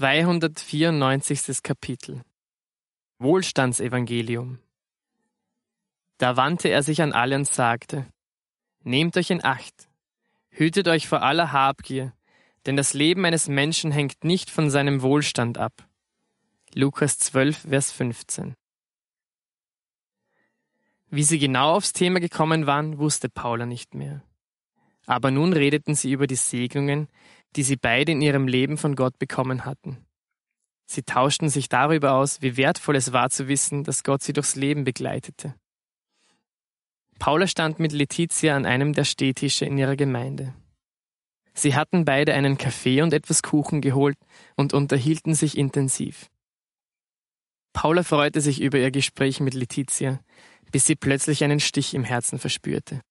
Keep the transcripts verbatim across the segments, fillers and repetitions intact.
zweihundertvierundneunzigstes Kapitel. Wohlstandsevangelium. Da wandte er sich an alle und sagte: Nehmt euch in Acht, hütet euch vor aller Habgier, denn das Leben eines Menschen hängt nicht von seinem Wohlstand ab. Lukas zwölf, Vers fünfzehn. Wie sie genau aufs Thema gekommen waren, wusste Paula nicht mehr. Aber nun redeten sie über die Segnungen, die sie beide in ihrem Leben von Gott bekommen hatten. Sie tauschten sich darüber aus, wie wertvoll es war zu wissen, dass Gott sie durchs Leben begleitete. Paula stand mit Letizia an einem der Stehtische in ihrer Gemeinde. Sie hatten beide einen Kaffee und etwas Kuchen geholt und unterhielten sich intensiv. Paula freute sich über ihr Gespräch mit Letizia, bis sie plötzlich einen Stich im Herzen verspürte.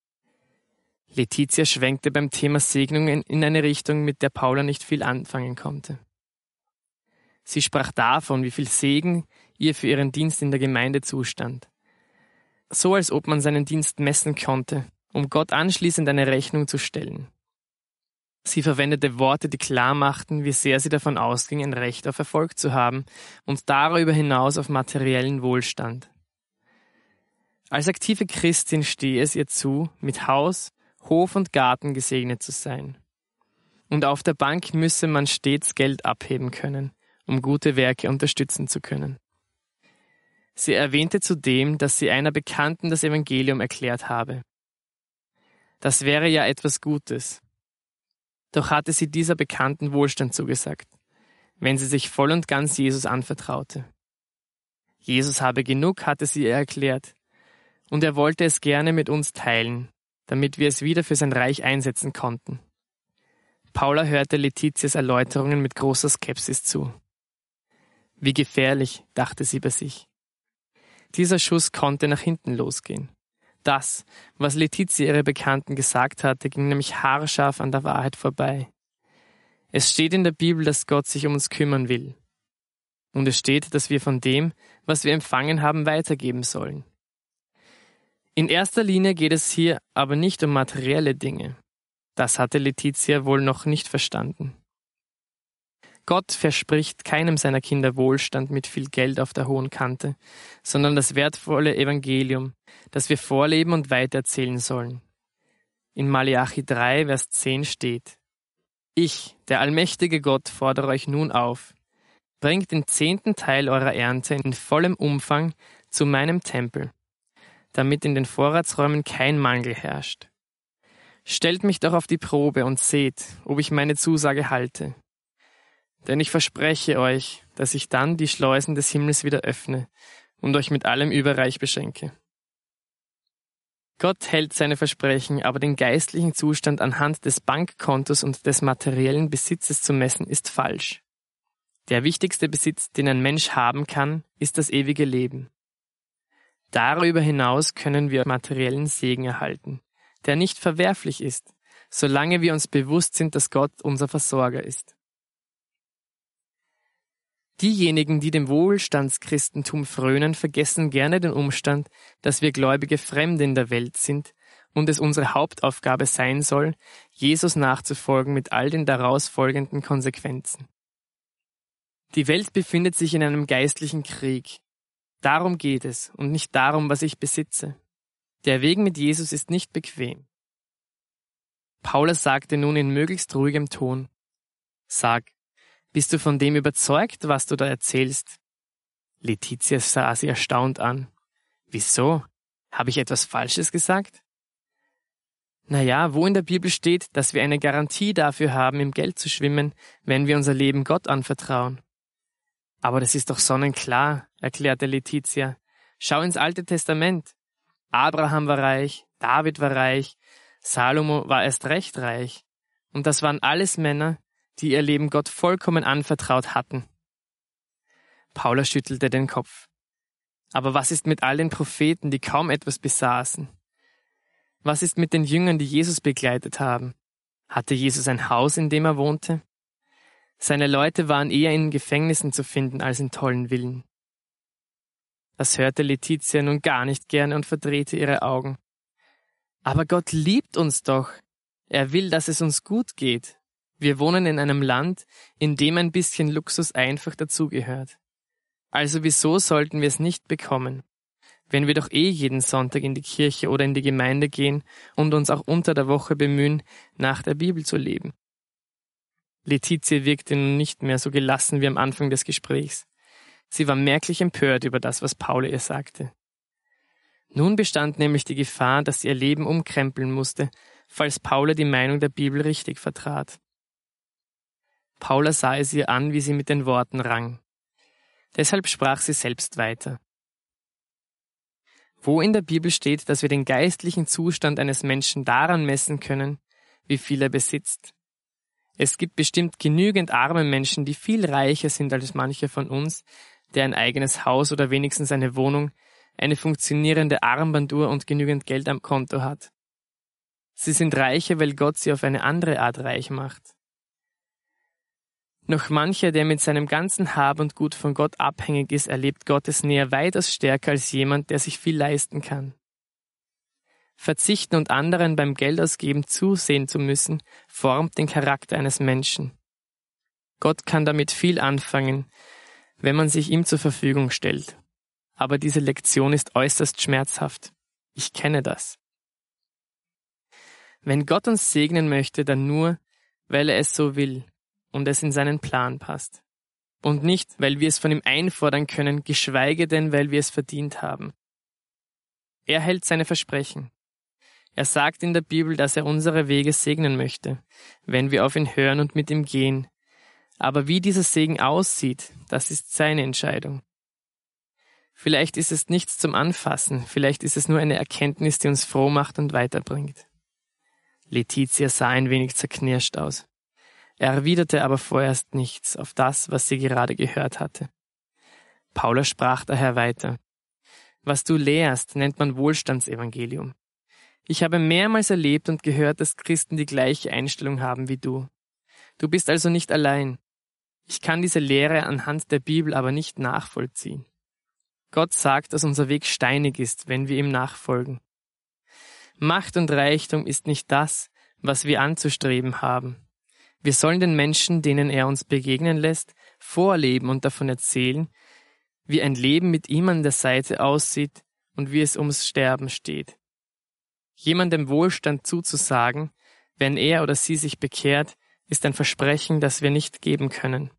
Letizia schwenkte beim Thema Segnungen in eine Richtung, mit der Paula nicht viel anfangen konnte. Sie sprach davon, wie viel Segen ihr für ihren Dienst in der Gemeinde zustand. So als ob man seinen Dienst messen konnte, um Gott anschließend eine Rechnung zu stellen. Sie verwendete Worte, die klar machten, wie sehr sie davon ausging, ein Recht auf Erfolg zu haben und darüber hinaus auf materiellen Wohlstand. Als aktive Christin stehe es ihr zu, mit Haus, Hof und Garten gesegnet zu sein. Und auf der Bank müsse man stets Geld abheben können, um gute Werke unterstützen zu können. Sie erwähnte zudem, dass sie einer Bekannten das Evangelium erklärt habe. Das wäre ja etwas Gutes. Doch hatte sie dieser Bekannten Wohlstand zugesagt, wenn sie sich voll und ganz Jesus anvertraute. Jesus habe genug, hatte sie ihr erklärt, und er wollte es gerne mit uns teilen, damit wir es wieder für sein Reich einsetzen konnten. Paula hörte Letizias Erläuterungen mit großer Skepsis zu. Wie gefährlich, dachte sie bei sich. Dieser Schuss konnte nach hinten losgehen. Das, was Letizia ihre Bekannten gesagt hatte, ging nämlich haarscharf an der Wahrheit vorbei. Es steht in der Bibel, dass Gott sich um uns kümmern will. Und es steht, dass wir von dem, was wir empfangen haben, weitergeben sollen. In erster Linie geht es hier aber nicht um materielle Dinge. Das hatte Letizia wohl noch nicht verstanden. Gott verspricht keinem seiner Kinder Wohlstand mit viel Geld auf der hohen Kante, sondern das wertvolle Evangelium, das wir vorleben und weitererzählen sollen. In Maleachi drei, Vers zehn steht: Ich, der allmächtige Gott, fordere euch nun auf, bringt den zehnten Teil eurer Ernte in vollem Umfang zu meinem Tempel, damit in den Vorratsräumen kein Mangel herrscht. Stellt mich doch auf die Probe und seht, ob ich meine Zusage halte. Denn ich verspreche euch, dass ich dann die Schleusen des Himmels wieder öffne und euch mit allem Überreich beschenke. Gott hält seine Versprechen, aber den geistlichen Zustand anhand des Bankkontos und des materiellen Besitzes zu messen, ist falsch. Der wichtigste Besitz, den ein Mensch haben kann, ist das ewige Leben. Darüber hinaus können wir materiellen Segen erhalten, der nicht verwerflich ist, solange wir uns bewusst sind, dass Gott unser Versorger ist. Diejenigen, die dem Wohlstandschristentum frönen, vergessen gerne den Umstand, dass wir gläubige Fremde in der Welt sind und es unsere Hauptaufgabe sein soll, Jesus nachzufolgen mit all den daraus folgenden Konsequenzen. Die Welt befindet sich in einem geistlichen Krieg. Darum geht es und nicht darum, was ich besitze. Der Weg mit Jesus ist nicht bequem. Paulus sagte nun in möglichst ruhigem Ton: Sag, bist du von dem überzeugt, was du da erzählst? Letizia sah sie erstaunt an. Wieso? Habe ich etwas Falsches gesagt? Naja, wo in der Bibel steht, dass wir eine Garantie dafür haben, im Geld zu schwimmen, wenn wir unser Leben Gott anvertrauen. Aber das ist doch sonnenklar, erklärte Letizia. Schau ins Alte Testament. Abraham war reich, David war reich, Salomo war erst recht reich. Und das waren alles Männer, die ihr Leben Gott vollkommen anvertraut hatten. Paula schüttelte den Kopf. Aber was ist mit all den Propheten, die kaum etwas besaßen? Was ist mit den Jüngern, die Jesus begleitet haben? Hatte Jesus ein Haus, in dem er wohnte? Seine Leute waren eher in Gefängnissen zu finden als in tollen Villen. Das hörte Letizia nun gar nicht gerne und verdrehte ihre Augen. Aber Gott liebt uns doch. Er will, dass es uns gut geht. Wir wohnen in einem Land, in dem ein bisschen Luxus einfach dazugehört. Also wieso sollten wir es nicht bekommen, wenn wir doch eh jeden Sonntag in die Kirche oder in die Gemeinde gehen und uns auch unter der Woche bemühen, nach der Bibel zu leben? Letizia wirkte nun nicht mehr so gelassen wie am Anfang des Gesprächs. Sie war merklich empört über das, was Paula ihr sagte. Nun bestand nämlich die Gefahr, dass sie ihr Leben umkrempeln musste, falls Paula die Meinung der Bibel richtig vertrat. Paula sah es ihr an, wie sie mit den Worten rang. Deshalb sprach sie selbst weiter. Wo in der Bibel steht, dass wir den geistlichen Zustand eines Menschen daran messen können, wie viel er besitzt? Es gibt bestimmt genügend arme Menschen, die viel reicher sind als mancher von uns, der ein eigenes Haus oder wenigstens eine Wohnung, eine funktionierende Armbanduhr und genügend Geld am Konto hat. Sie sind reicher, weil Gott sie auf eine andere Art reich macht. Noch mancher, der mit seinem ganzen Hab und Gut von Gott abhängig ist, erlebt Gottes Nähe weitaus stärker als jemand, der sich viel leisten kann. Verzichten und anderen beim Geldausgeben zusehen zu müssen, formt den Charakter eines Menschen. Gott kann damit viel anfangen, wenn man sich ihm zur Verfügung stellt. Aber diese Lektion ist äußerst schmerzhaft. Ich kenne das. Wenn Gott uns segnen möchte, dann nur, weil er es so will und es in seinen Plan passt. Und nicht, weil wir es von ihm einfordern können, geschweige denn, weil wir es verdient haben. Er hält seine Versprechen. Er sagt in der Bibel, dass er unsere Wege segnen möchte, wenn wir auf ihn hören und mit ihm gehen. Aber wie dieser Segen aussieht, das ist seine Entscheidung. Vielleicht ist es nichts zum Anfassen, vielleicht ist es nur eine Erkenntnis, die uns froh macht und weiterbringt. Letizia sah ein wenig zerknirscht aus. Er erwiderte aber vorerst nichts auf das, was sie gerade gehört hatte. Paula sprach daher weiter. Was du lehrst, nennt man Wohlstandsevangelium. Ich habe mehrmals erlebt und gehört, dass Christen die gleiche Einstellung haben wie du. Du bist also nicht allein. Ich kann diese Lehre anhand der Bibel aber nicht nachvollziehen. Gott sagt, dass unser Weg steinig ist, wenn wir ihm nachfolgen. Macht und Reichtum ist nicht das, was wir anzustreben haben. Wir sollen den Menschen, denen er uns begegnen lässt, vorleben und davon erzählen, wie ein Leben mit ihm an der Seite aussieht und wie es ums Sterben steht. Jemandem Wohlstand zuzusagen, wenn er oder sie sich bekehrt, ist ein Versprechen, das wir nicht geben können.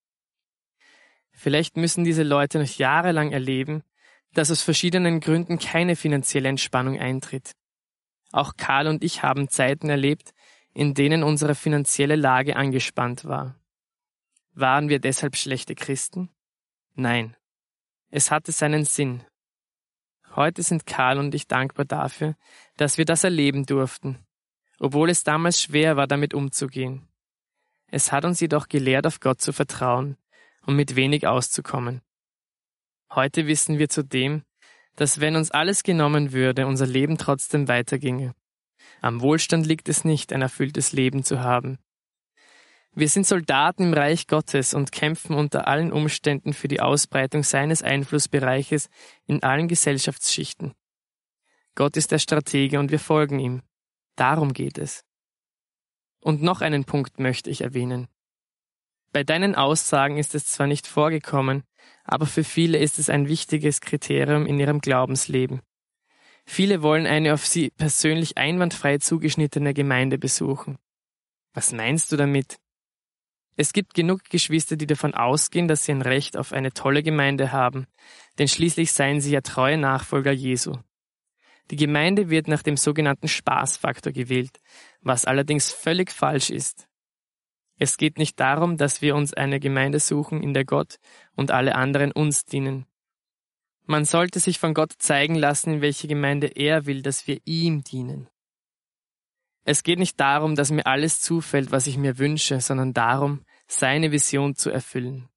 Vielleicht müssen diese Leute noch jahrelang erleben, dass aus verschiedenen Gründen keine finanzielle Entspannung eintritt. Auch Karl und ich haben Zeiten erlebt, in denen unsere finanzielle Lage angespannt war. Waren wir deshalb schlechte Christen? Nein. Es hatte seinen Sinn. Heute sind Karl und ich dankbar dafür, dass wir das erleben durften, obwohl es damals schwer war, damit umzugehen. Es hat uns jedoch gelehrt, auf Gott zu vertrauen und mit wenig auszukommen. Heute wissen wir zudem, dass wenn uns alles genommen würde, unser Leben trotzdem weiterginge. Am Wohlstand liegt es nicht, ein erfülltes Leben zu haben. Wir sind Soldaten im Reich Gottes und kämpfen unter allen Umständen für die Ausbreitung seines Einflussbereiches in allen Gesellschaftsschichten. Gott ist der Stratege und wir folgen ihm. Darum geht es. Und noch einen Punkt möchte ich erwähnen. Bei deinen Aussagen ist es zwar nicht vorgekommen, aber für viele ist es ein wichtiges Kriterium in ihrem Glaubensleben. Viele wollen eine auf sie persönlich einwandfrei zugeschnittene Gemeinde besuchen. Was meinst du damit? Es gibt genug Geschwister, die davon ausgehen, dass sie ein Recht auf eine tolle Gemeinde haben, denn schließlich seien sie ja treue Nachfolger Jesu. Die Gemeinde wird nach dem sogenannten Spaßfaktor gewählt, was allerdings völlig falsch ist. Es geht nicht darum, dass wir uns eine Gemeinde suchen, in der Gott und alle anderen uns dienen. Man sollte sich von Gott zeigen lassen, in welche Gemeinde er will, dass wir ihm dienen. Es geht nicht darum, dass mir alles zufällt, was ich mir wünsche, sondern darum, seine Vision zu erfüllen.